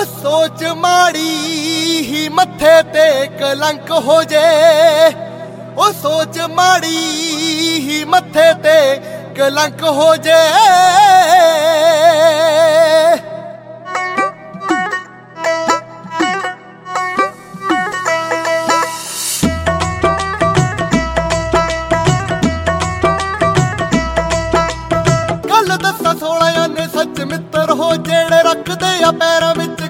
ਉਹ ਸੋਚ ਮਾੜੀ ਹੀ ਮੱਥੇ ਤੇ ਕਲੰਕ ਹੋ ਜੇ, ਉਹ ਸੋਚ ਮਾੜੀ ਹੀ ਮੱਥੇ ਤੇ ਕਲੰਕ ਹੋ ਜੇ। ਗੱਲ ਦੱਸਾਂ 16 ਨੇ ਸੱਚ ਮਿੱਤਰ ਹੋ ਜਿਹੜੇ ਰੱਖਦੇ ਆ ਪੈਰਾਂ ਵਿੱਚ